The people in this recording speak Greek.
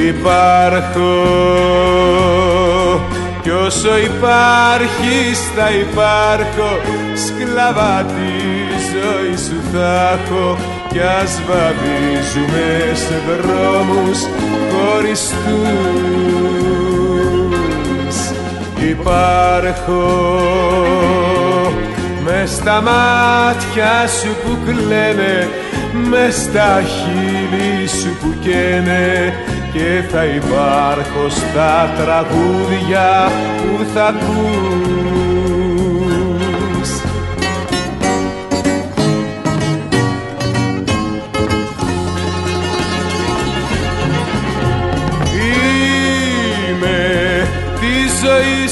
Υπάρχω κι όσο υπάρχεις θα υπάρχω, σκλάβα τη ζωή σου θα έχω, κι ας βαδίζουμε σε δρόμους χωριστούς. Υπάρχω μες στα μάτια σου που κλαίνε, μες στα χείλη σου που καίνε, και θα υπάρχω στα τραγούδια που θα ακούς. Είμαι τη ζωή